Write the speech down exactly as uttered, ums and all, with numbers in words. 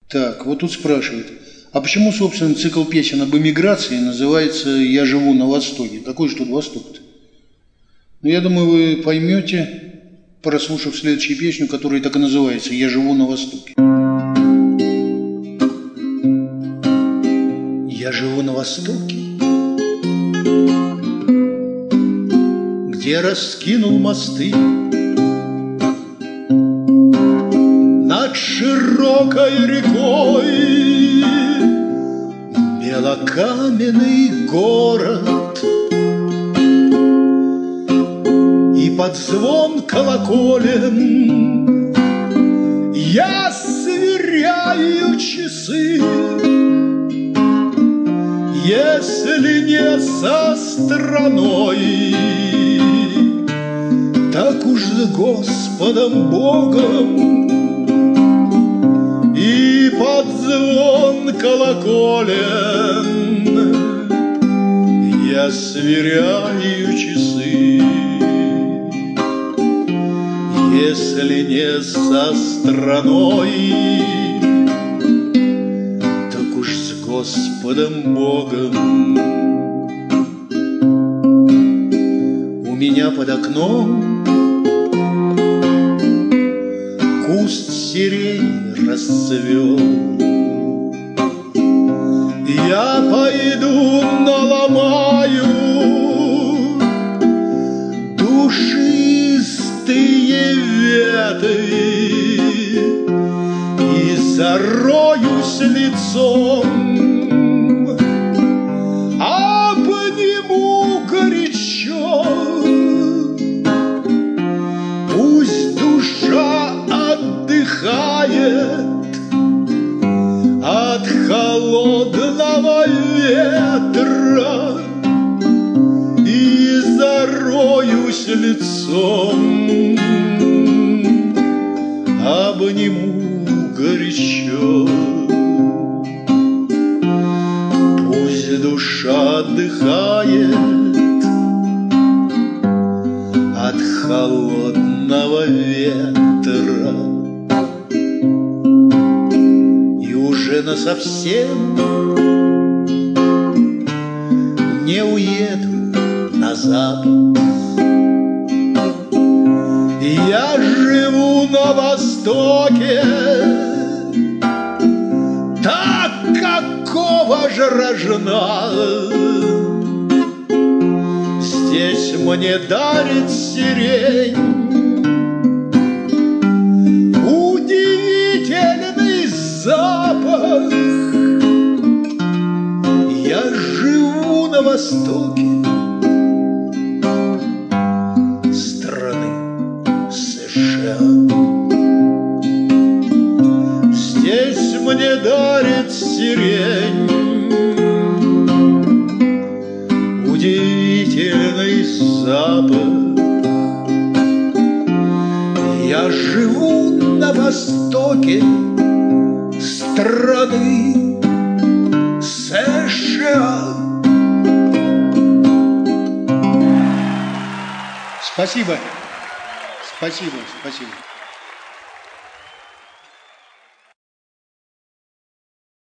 Так, вот тут спрашивают, а почему, собственно, цикл песен об эмиграции называется «Я живу на Востоке»? Какой же тут Восток-то? Ну, я думаю, вы поймете, прослушав следующую песню, которая так и называется «Я живу на Востоке». Я живу на Востоке, где раскинул мосты над широкой рекой белокаменный город, и под звон колоколен я сверяю часы. Если не со страной, так уж с Господом Богом. И под звон колоколен я сверяю часы. Если не со страной, Господом Богом. У меня под окном куст сирени расцвел. Я пойду наломаю душистые ветви и зароюсь лицом, обниму горячо. Пусть душа отдыхает от холодного ветра, и зароюсь лицом, обниму горячо. Пусть душа отдыхает от холодного ветра, и уже насовсем не уеду на запад. Я живу на Востоке, так какого же рожна. Здесь мне дарит сирень удивительный запах. Я живу на Востоке мне дарит сирень удивительный запах. Я живу на востоке страны США. Спасибо. Спасибо, спасибо.